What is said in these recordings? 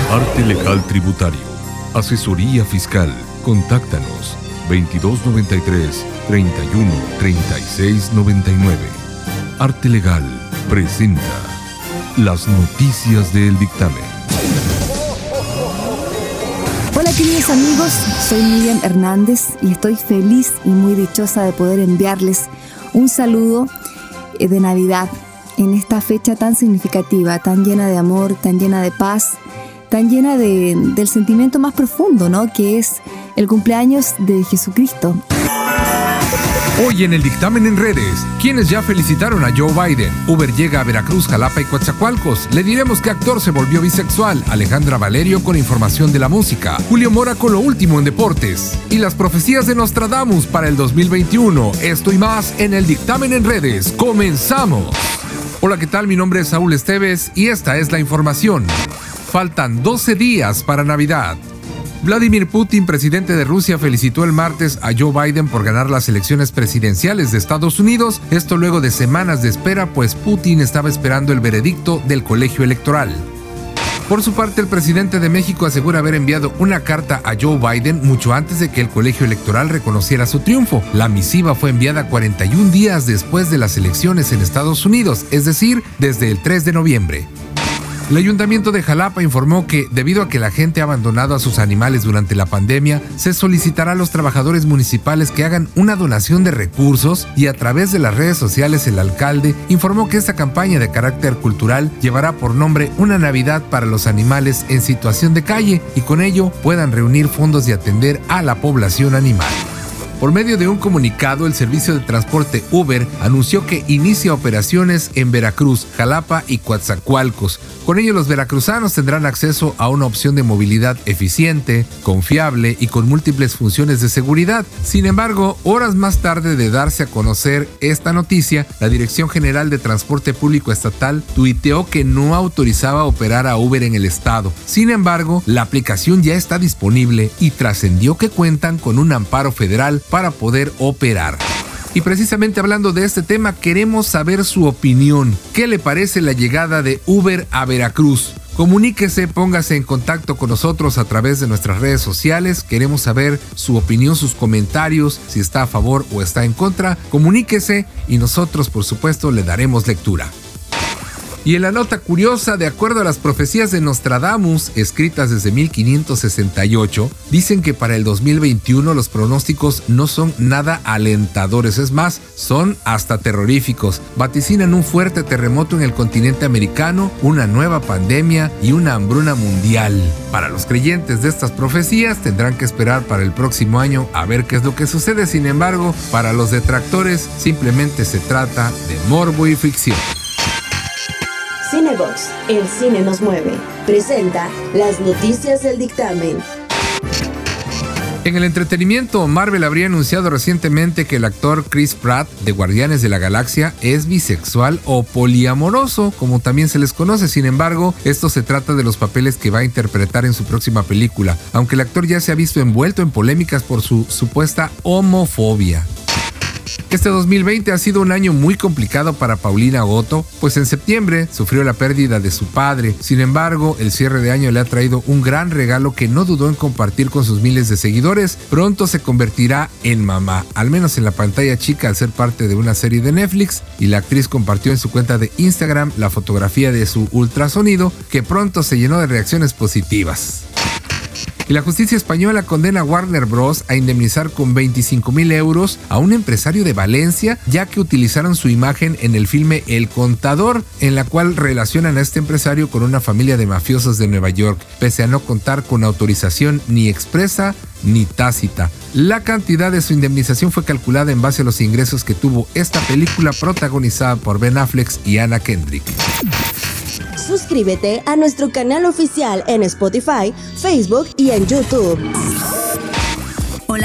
Arte Legal Tributario. Asesoría Fiscal. Contáctanos 2293 31 36 99. Arte Legal presenta las noticias del dictamen. Hola queridos amigos, soy Miriam Hernández y estoy feliz y muy dichosa de poder enviarles un saludo de Navidad en esta fecha tan significativa, tan llena de amor, tan llena de paz, tan llena del sentimiento más profundo, ¿no? Que es el cumpleaños de Jesucristo. Hoy en el dictamen en redes, ¿quiénes ya felicitaron a Joe Biden? Uber llega a Veracruz, Jalapa y Coatzacoalcos. Le diremos qué actor se volvió bisexual. Alejandra Valerio con información de la música. Julio Mora con lo último en deportes. Y las profecías de Nostradamus para el 2021. Esto y más en el dictamen en redes. ¡Comenzamos! Hola, ¿qué tal? Mi nombre es Saúl Esteves y esta es la información. Faltan 12 días para Navidad. Vladimir Putin, presidente de Rusia, felicitó el martes a Joe Biden por ganar las elecciones presidenciales de Estados Unidos, esto luego de semanas de espera, pues Putin estaba esperando el veredicto del colegio electoral. Por su parte, el presidente de México asegura haber enviado una carta a Joe Biden mucho antes de que el colegio electoral reconociera su triunfo. La misiva fue enviada 41 días después de las elecciones en Estados Unidos, es decir, desde el 3 de noviembre. El Ayuntamiento de Jalapa informó que, debido a que la gente ha abandonado a sus animales durante la pandemia, se solicitará a los trabajadores municipales que hagan una donación de recursos y a través de las redes sociales el alcalde informó que esta campaña de carácter cultural llevará por nombre Una Navidad para los animales en situación de calle y con ello puedan reunir fondos y atender a la población animal. Por medio de un comunicado, el servicio de transporte Uber anunció que inicia operaciones en Veracruz, Jalapa y Coatzacoalcos. Con ello, los veracruzanos tendrán acceso a una opción de movilidad eficiente, confiable y con múltiples funciones de seguridad. Sin embargo, horas más tarde de darse a conocer esta noticia, la Dirección General de Transporte Público Estatal tuiteó que no autorizaba operar a Uber en el estado. Sin embargo, la aplicación ya está disponible y trascendió que cuentan con un amparo federal para poder operar. Y precisamente hablando de este tema, queremos saber su opinión. ¿Qué le parece la llegada de Uber a Veracruz? Comuníquese, póngase en contacto con nosotros a través de nuestras redes sociales. Queremos saber su opinión, sus comentarios, si está a favor o está en contra. Comuníquese y nosotros, por supuesto, le daremos lectura. Y en la nota curiosa, de acuerdo a las profecías de Nostradamus, escritas desde 1568, dicen que para el 2021 los pronósticos no son nada alentadores, es más, son hasta terroríficos. Vaticinan un fuerte terremoto en el continente americano, una nueva pandemia y una hambruna mundial. Para los creyentes de estas profecías tendrán que esperar para el próximo año a ver qué es lo que sucede. Sin embargo, para los detractores simplemente se trata de morbo y ficción. Cinebox, el cine nos mueve, presenta las noticias del dictamen. En el entretenimiento, Marvel habría anunciado recientemente que el actor Chris Pratt de Guardianes de la Galaxia es bisexual o poliamoroso, como también se les conoce. Sin embargo, esto se trata de los papeles que va a interpretar en su próxima película, aunque el actor ya se ha visto envuelto en polémicas por su supuesta homofobia. Este 2020 ha sido un año muy complicado para Paulina Otto, pues en septiembre sufrió la pérdida de su padre. Sin embargo, el cierre de año le ha traído un gran regalo que no dudó en compartir con sus miles de seguidores. Pronto se convertirá en mamá, al menos en la pantalla chica al ser parte de una serie de Netflix, y la actriz compartió en su cuenta de Instagram la fotografía de su ultrasonido, que pronto se llenó de reacciones positivas. Y la justicia española condena a Warner Bros. A indemnizar con 25,000 euros a un empresario de Valencia, ya que utilizaron su imagen en el filme El Contador, en la cual relacionan a este empresario con una familia de mafiosos de Nueva York, pese a no contar con autorización ni expresa ni tácita. La cantidad de su indemnización fue calculada en base a los ingresos que tuvo esta película protagonizada por Ben Affleck y Anna Kendrick. Suscríbete a nuestro canal oficial en Spotify, Facebook y en YouTube. Hola, hola, mi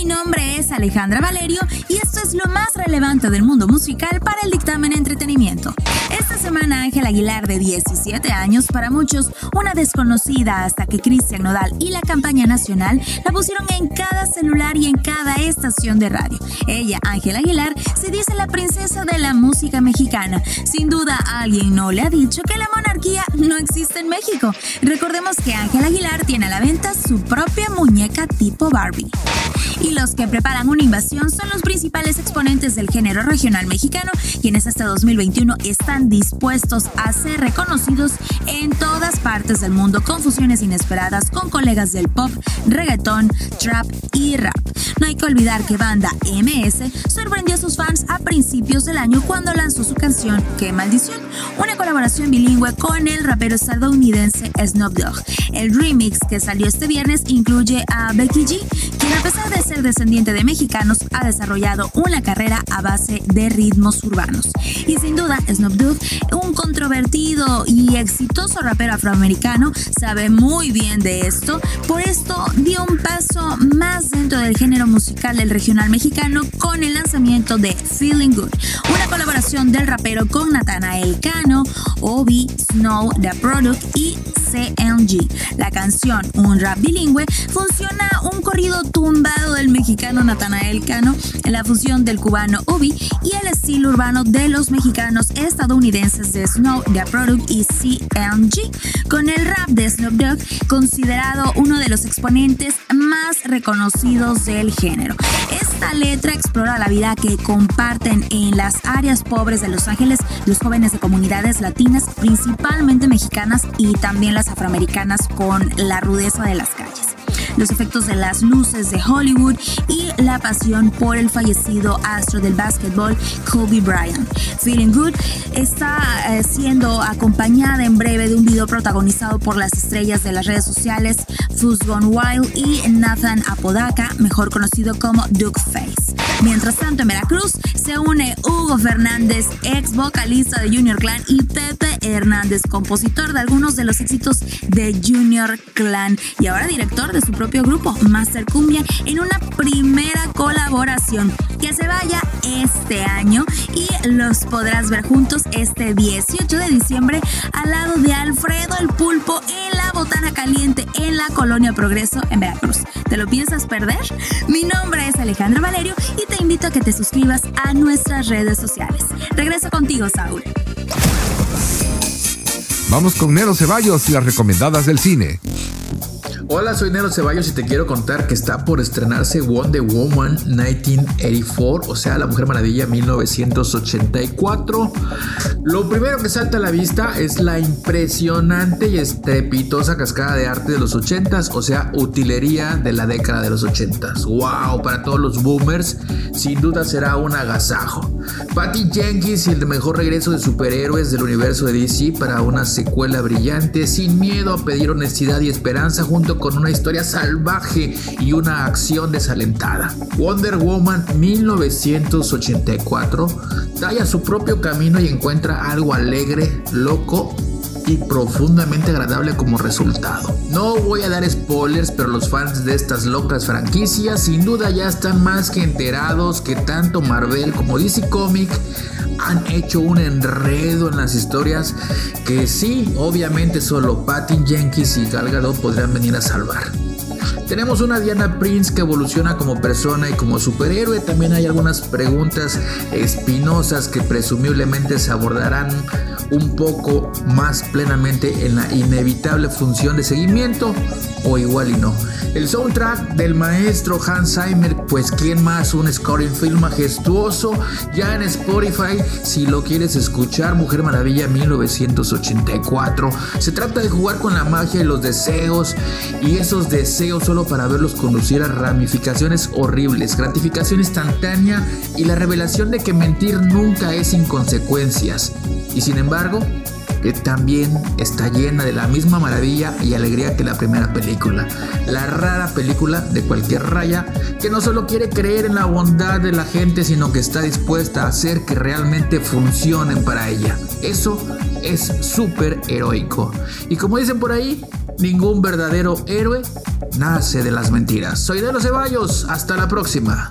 Mi nombre es Alejandra Valerio y esto es lo más relevante del mundo musical para el dictamen entretenimiento. Esta semana Ángela Aguilar, de 17 años, para muchos una desconocida hasta que Cristian Nodal y la campaña nacional la pusieron en cada celular y en cada estación de radio. Ella, Ángela Aguilar, se dice la princesa de la música mexicana. Sin duda alguien no le ha dicho que la monarquía no existe en México. Recordemos que Ángela Aguilar tiene a la venta su propia muñeca tipo Barbie. Y los que preparan una invasión son los principales exponentes del género regional mexicano, quienes hasta 2021 están dispuestos a ser reconocidos en todas partes del mundo con fusiones inesperadas con colegas del pop, reggaetón, trap y rap. No hay que olvidar que banda MS sorprendió a sus fans a principios del año cuando lanzó su canción Qué Maldición, una colaboración bilingüe con el rapero estadounidense Snoop Dogg. El remix que salió este viernes incluye a Becky G, quien a pesar de ser descendiente de mexicanos ha desarrollado una carrera a base de ritmos urbanos. Y sin duda Snoop Dogg, un controvertido y exitoso rapero afroamericano, sabe muy bien de esto. Por esto dio un paso más dentro del género musical del regional mexicano con el lanzamiento de Feeling Good, una colaboración del rapero con Natanael Cano, Obi, Snow, The Product y CMG. La canción, un rap bilingüe, fusiona un corrido tumbado del mexicano Natanael Cano, la fusión del cubano Obi y el estilo urbano de los mexicanos estadounidenses de Snow, The Product y CMG, con el rap de Snoop Dogg considerado uno de los exponentes más reconocidos del género. Esta letra explora la vida que comparten en las áreas pobres de Los Ángeles los jóvenes de comunidades latinas, principalmente mexicanas y también las afroamericanas, con la rudeza de las calles, los efectos de las luces de Hollywood y la pasión por el fallecido astro del básquetbol Kobe Bryant. Feeling Good está siendo acompañada en breve de un video protagonizado por las estrellas de las redes sociales Fuzz Gone Wild y Nathan Apodaca, mejor conocido como Duke Face. Mientras tanto, en Veracruz se une Hugo Fernández, ex vocalista de Junior Clan, y Pepe Hernández, compositor de algunos de los éxitos de Junior Clan y ahora director de su propio grupo, Master Cumbia, en una primera colaboración que se vaya este año y los podrás ver juntos este 18 de diciembre al lado de Alfredo el Pulpo en la Botana Caliente en la Colonia Progreso en Veracruz. ¿Te lo piensas perder? Mi nombre es Alejandra Valerio y te invito a que te suscribas a nuestras redes sociales. Regreso contigo, Saúl. Vamos con Nero Ceballos y las recomendadas del cine. Hola, soy Nero Ceballos y te quiero contar que está por estrenarse Wonder Woman 1984, o sea, La Mujer Maravilla 1984. Lo primero que salta a la vista es la impresionante y estrepitosa cascada de arte de los 80s, o sea, utilería de la década de los 80s. ¡Wow! Para todos los boomers, sin duda será un agasajo. Patty Jenkins y el mejor regreso de superhéroes del universo de DC para una secuela brillante, sin miedo a pedir honestidad y esperanza, junto con una historia salvaje y una acción desalentada. Wonder Woman 1984 talla su propio camino y encuentra algo alegre, loco y profundamente agradable como resultado. No voy a dar spoilers, pero los fans de estas locas franquicias sin duda ya están más que enterados que tanto Marvel como DC Comics han hecho un enredo en las historias que sí, obviamente solo Patty Jenkins y Gal Gadot podrán venir a salvar. Tenemos una Diana Prince que evoluciona como persona y como superhéroe. También hay algunas preguntas espinosas que presumiblemente se abordarán un poco más plenamente en la inevitable función de seguimiento, o igual y no. El soundtrack del maestro Hans Zimmer, pues quién más, un scoring film majestuoso ya en Spotify si lo quieres escuchar. Mujer Maravilla 1984. Se trata de jugar con la magia y los deseos, y esos deseos solo para verlos conducir a ramificaciones horribles, gratificación instantánea y la revelación de que mentir nunca es sin consecuencias. Y sin embargo, que también está llena de la misma maravilla y alegría que la primera película. La rara película de cualquier raya que no solo quiere creer en la bondad de la gente, sino que está dispuesta a hacer que realmente funcionen para ella. Eso es súper heroico. Y como dicen por ahí, ningún verdadero héroe nace de las mentiras. Soy Delo Ceballos, hasta la próxima.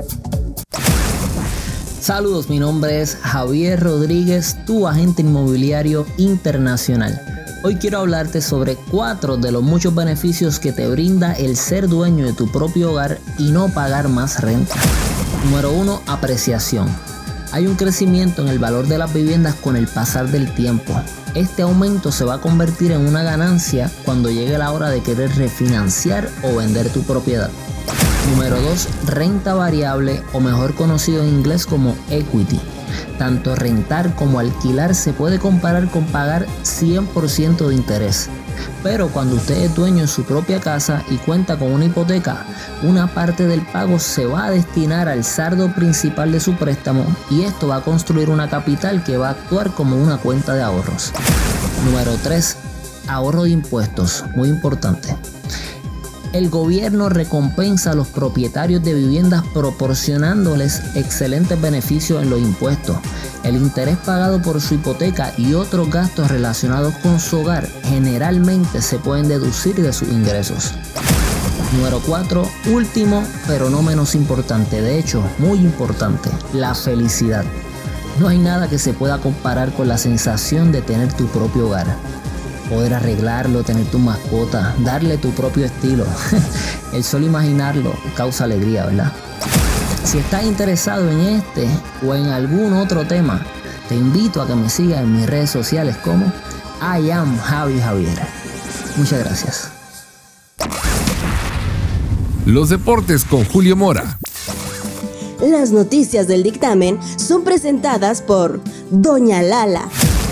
Saludos, mi nombre es Javier Rodríguez, tu agente inmobiliario internacional. Hoy quiero hablarte sobre 4 de los muchos beneficios que te brinda el ser dueño de tu propio hogar y no pagar más renta. Número 1, apreciación. Hay un crecimiento en el valor de las viviendas con el pasar del tiempo. Este aumento se va a convertir en una ganancia cuando llegue la hora de querer refinanciar o vender tu propiedad. Número 2, renta variable, o mejor conocido en inglés como equity. Tanto rentar como alquilar se puede comparar con pagar 100% de interés. Pero cuando usted es dueño de su propia casa y cuenta con una hipoteca, una parte del pago se va a destinar al saldo principal de su préstamo y esto va a construir una capital que va a actuar como una cuenta de ahorros. Número 3, ahorro de impuestos, muy importante. El gobierno recompensa a los propietarios de viviendas proporcionándoles excelentes beneficios en los impuestos. El interés pagado por su hipoteca y otros gastos relacionados con su hogar generalmente se pueden deducir de sus ingresos. Número 4, último pero no menos importante, de hecho muy importante, la felicidad. No hay nada que se pueda comparar con la sensación de tener tu propio hogar. Poder arreglarlo, tener tu mascota, darle tu propio estilo. El solo imaginarlo causa alegría, ¿verdad? Si estás interesado en este o en algún otro tema, te invito a que me sigas en mis redes sociales como I am Javi Javier. Muchas gracias. Los deportes con Julio Mora. Las noticias del dictamen son presentadas por Doña Lala.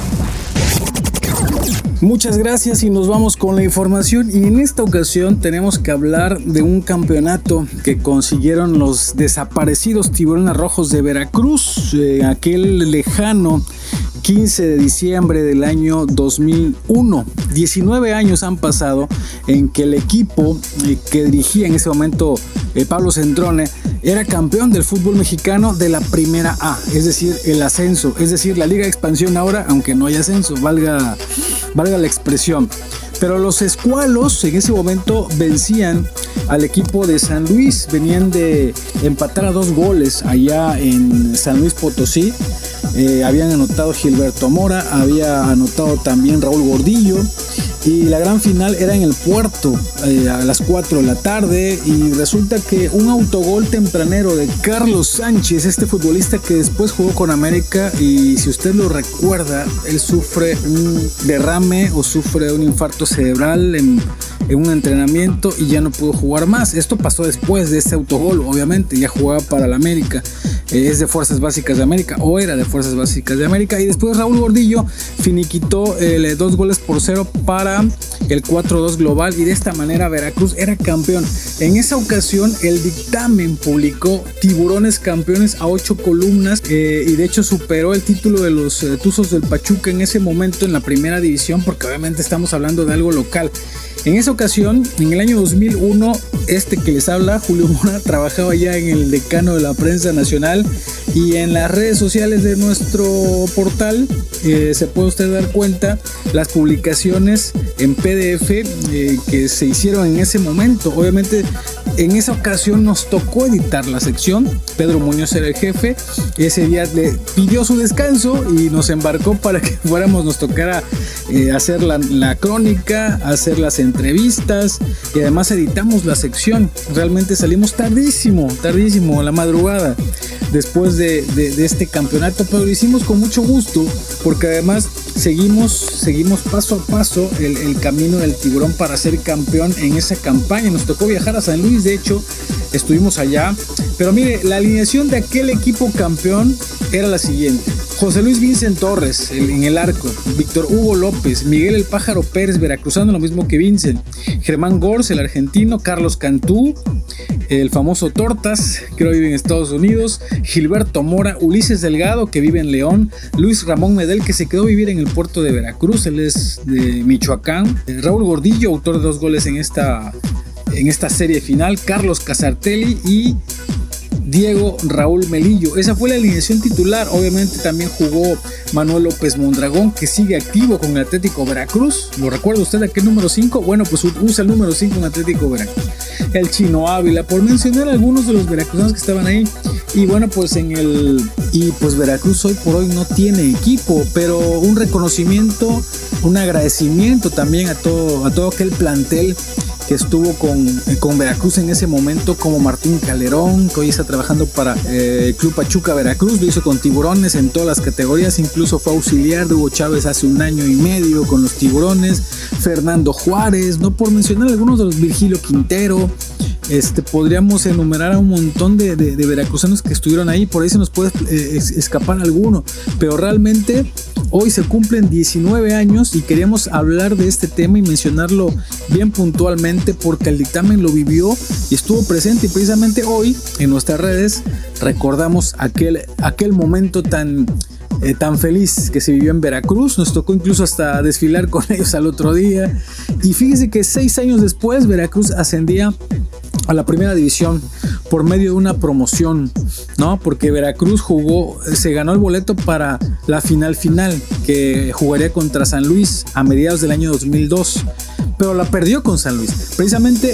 Muchas gracias y nos vamos con la información, y en esta ocasión tenemos que hablar de un campeonato que consiguieron los desaparecidos Tiburones Rojos de Veracruz, aquel lejano 15 de diciembre del año 2001. 19 años han pasado en que el equipo que dirigía en ese momento Pablo Cendrone era campeón del fútbol mexicano de la Primera A, es decir, el ascenso, es decir, la Liga de Expansión ahora, aunque no hay ascenso, valga la expresión. Pero los escualos en ese momento vencían al equipo de San Luis, venían de empatar a 2 goles allá en San Luis Potosí. Habían anotado Gilberto Mora, había anotado también Raúl Gordillo, y la gran final era en el Puerto a las 4 de la tarde, y resulta que un autogol tempranero de Carlos Sánchez, este futbolista que después jugó con América, y si usted lo recuerda, él sufre un derrame o sufre un infarto cerebral en un entrenamiento y ya no pudo jugar más. Esto pasó después de ese autogol, obviamente, ya jugaba para la América. Es de Fuerzas Básicas de América, o era de Fuerzas Básicas de América, y después Raúl Gordillo finiquitó 2-0 para el 4-2 global, y de esta manera Veracruz era campeón. En esa ocasión el dictamen publicó Tiburones campeones a 8 columnas, y de hecho superó el título de los Tuzos del Pachuca en ese momento en la primera división, porque obviamente estamos hablando de algo local. En esa ocasión, en el año 2001, este que les habla, Julio Mora, trabajaba ya en el Decano de la Prensa Nacional, y en las redes sociales de nuestro portal se puede usted dar cuenta las publicaciones en PDF que se hicieron en ese momento. Obviamente en esa ocasión nos tocó editar la sección. Pedro Muñoz era el jefe. Ese día le pidió su descanso y nos embarcó para que fuéramos, nos tocara hacer la crónica, hacer las entrevistas, y además editamos la sección. Realmente salimos tardísimo a la madrugada después de este campeonato, pero lo hicimos con mucho gusto, porque además seguimos paso a paso el camino del Tiburón para ser campeón en esa campaña. Nos tocó viajar a San Luis, de hecho estuvimos allá, pero mire, la alineación de aquel equipo campeón era la siguiente: José Luis Vincent Torres en el arco, Víctor Hugo López, Miguel el Pájaro Pérez, veracruzano, lo mismo que Vincent, Germán Gors, el argentino, Carlos Cantú, el famoso Tortas, que hoy vive en Estados Unidos, Gilberto Mora, Ulises Delgado, que vive en León, Luis Ramón Medel, que se quedó a vivir en el puerto de Veracruz, él es de Michoacán, Raúl Gordillo, autor de 2 goles en esta serie final, Carlos Casartelli y Diego Raúl Melillo. Esa fue la alineación titular. Obviamente también jugó Manuel López Mondragón, que sigue activo con el Atlético Veracruz. ¿Lo recuerda usted aquel número 5? Bueno, pues usa el número 5 en Atlético Veracruz. El Chino Ávila, por mencionar algunos de los veracruzanos que estaban ahí. Y bueno, pues pues Veracruz hoy por hoy no tiene equipo, pero un reconocimiento, un agradecimiento también a todo aquel plantel que estuvo con Veracruz en ese momento, como Martín Calderón, que hoy está trabajando para el Club Pachuca Veracruz, lo hizo con Tiburones en todas las categorías, incluso fue auxiliar de Hugo Chávez hace 1 año y medio con los Tiburones, Fernando Juárez, no por mencionar algunos de los, Virgilio Quintero. Podríamos enumerar a un montón de veracruzanos que estuvieron ahí, por ahí se nos puede escapar alguno, pero realmente hoy se cumplen 19 años y queríamos hablar de este tema y mencionarlo bien puntualmente porque el dictamen lo vivió y estuvo presente, y precisamente hoy en nuestras redes recordamos aquel momento tan feliz que se vivió en Veracruz. Nos tocó incluso hasta desfilar con ellos al otro día, y fíjese que 6 años después Veracruz ascendía a la primera división por medio de una promoción, ¿no? Porque Veracruz se ganó el boleto para la final que jugaría contra San Luis a mediados del año 2002, pero la perdió con San Luis, precisamente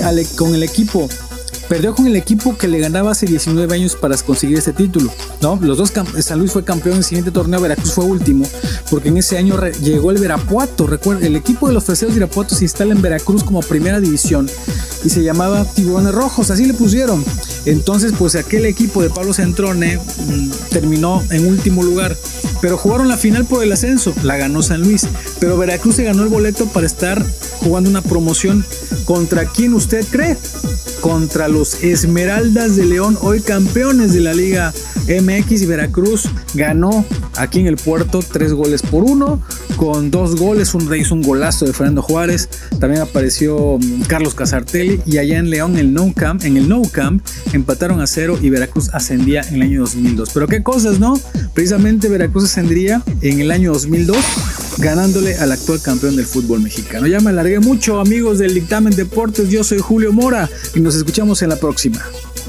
perdió con el equipo que le ganaba hace 19 años para conseguir este título, ¿no? San Luis fue campeón en el siguiente torneo, Veracruz fue último, porque en ese año llegó el Verapuato. Recuerda, el equipo de los Freseros de Irapuato se instala en Veracruz como primera división y se llamaba Tiburones Rojos, así le pusieron. Entonces, pues aquel equipo de Pablo Centrone terminó en último lugar, pero jugaron la final por el ascenso, la ganó San Luis, pero Veracruz se ganó el boleto para estar jugando una promoción. ¿Contra quién usted cree? Contra los Esmeraldas de León, hoy campeones de la Liga MX, y Veracruz ganó aquí en el puerto 3-1, con 2 goles, hizo un golazo de Fernando Juárez, también apareció Carlos Casartelli, y allá en León en el Nou Camp empataron a 0 y Veracruz ascendía en el año 2002. Pero qué cosas, ¿no? Precisamente Veracruz ascendería en el año 2002 ganándole al actual campeón del fútbol mexicano. Ya me alargué mucho, amigos del Dictamen Deportes. Yo soy Julio Mora y nos escuchamos en la próxima.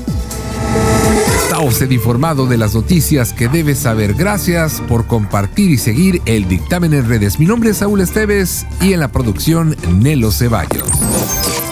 Está usted informado de las noticias que debe saber. Gracias por compartir y seguir el Dictamen en redes. Mi nombre es Saúl Esteves y en la producción Nelo Ceballos.